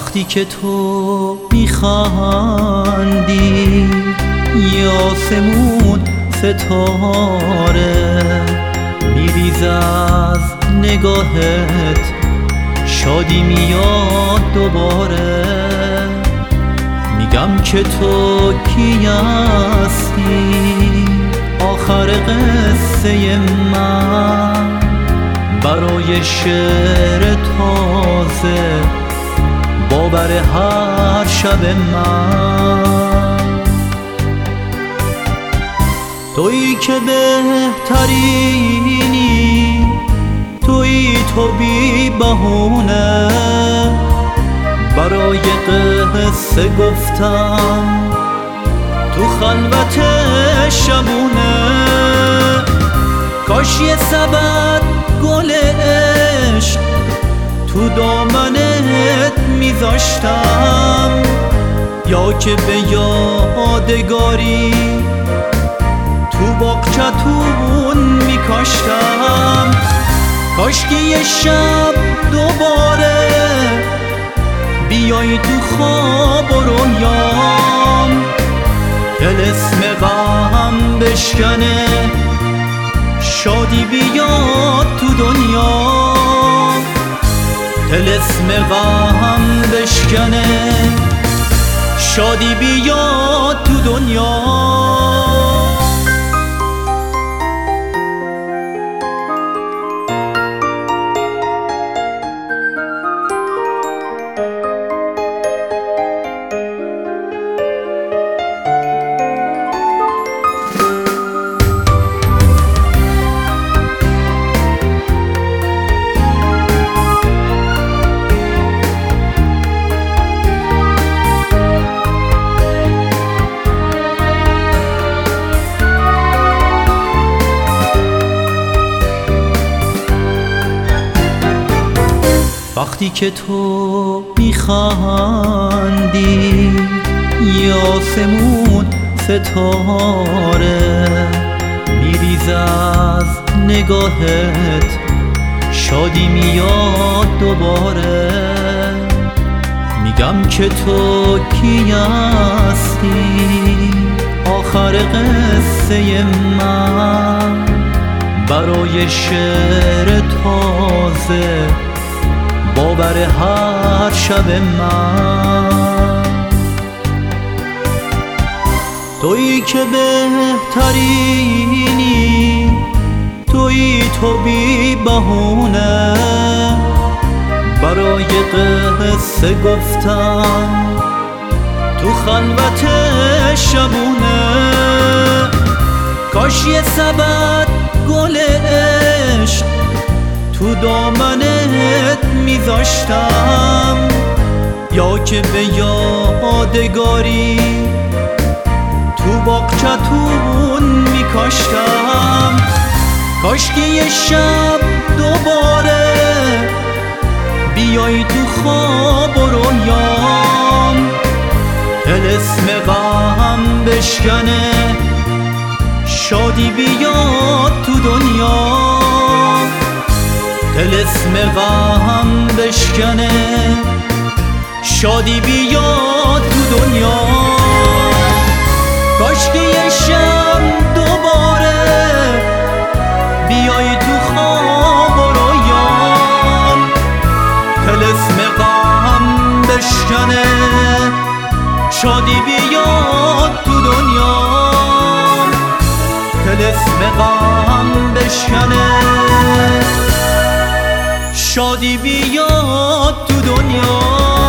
وقتی که تو میخندی یه آسمون ستاره میریز از نگاهت، شادی میاد دوباره. میگم که تو کی هستی، آخر قصه من برای شعر تازه باور هر شب من. تویی که بهترینی، تویی تو بی بهونه، برای قصه گفتم تو خلوت شبونه. کاش یه سبد گل عشق تو دامنت میذاشتم، یا که به یادگاری تو باغچتون میکاشتم. کاش که یه شب دوباره بیای تو خواب و رویام، طلسم غم بشکنه، شادی بیاد تو دنیا. طلسم غم بشکنه، شادی بیاد تو دنیا. وقتی که تو میخندی یه آسمون ستاره میریز از نگاهت، شادی میاد دوباره. میگم که تو کی هستی، آخر قصه من برای شعر تازه باور هر شب من. تویی که بهترینی، تویی تو بی بهونه، برای قصه گفتم تو خلوت شبونه. کاش یه سبد گل عشق تو دامنت میذاشتم، یا که به یادگاری تو باغچتون میکاشتم. کاش که یه شب دوباره بیای تو خواب و رویام، طلسم غم بشکنه، شادی بیاد تو دنیا. طلسم غم بشکنه، شادی بیاد تو دنیا. کاش که یه شب دوباره بیای تو خواب و رویام، طلسم غم بشکنه، شادی بیاد تو دنیا. طلسم غم بشکنه، شادی بیاد تو دنیا.